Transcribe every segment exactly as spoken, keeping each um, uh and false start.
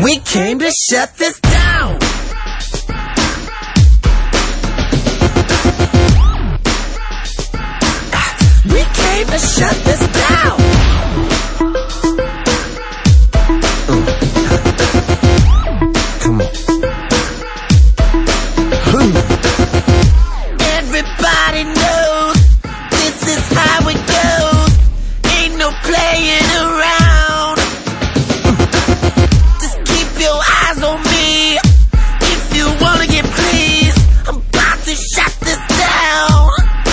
We came to shut this down. We came to shut this down. Come on. Everybody knows this is how it goes. Ain't no playing around. Just keep your eyes on me. If you wanna get pleased, I'm about to shut this down.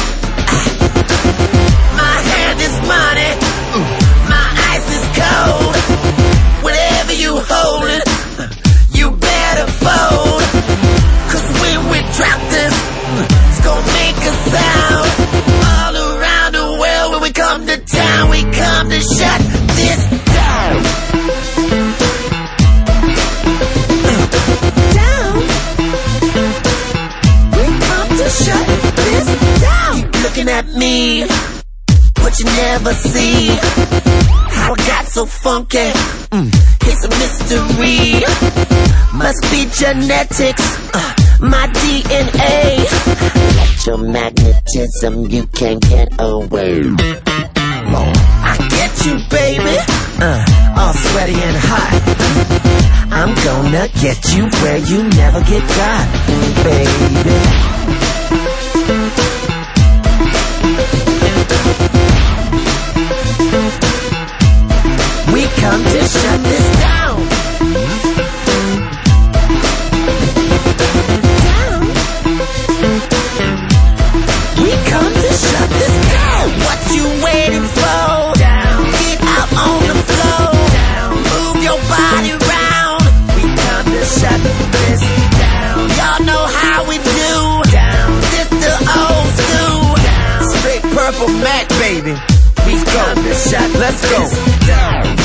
My hand is money, my ice is cold. Whatever you holding, you better fold. Cause when we drop this, it's gonna make a sound. All around the world when we come to town, we come to shut this down. Down. We come to shut this down. Keep looking at me, but you never see how I got so funky. Mm. It's a mystery. Must be genetics, uh, my D N A. Electromagnetism, you can't get away. I get you, baby, uh, all sweaty and hot. I'm gonna get you where you never get got, baby. We come to shut this down. Down. We come to shut this down. What you waiting for? Down. Get out on the floor. Down. Move your body round. We come to shut this down. Y'all know how we do. Down. This the old school. Down. Straight purple Mac, baby. We come to shut. Let's go. Down.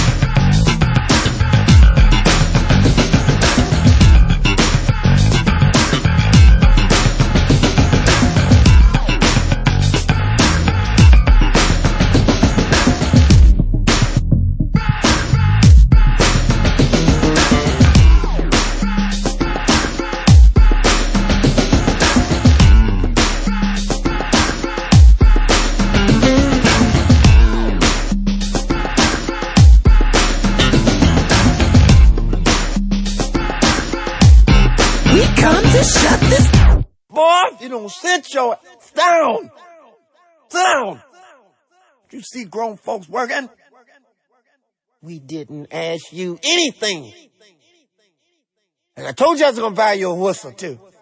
Come to shut this down. Boy, if you don't sit your ass down, down. You see grown folks working? We didn't ask you anything. And I told you I was gonna buy you a whistle too.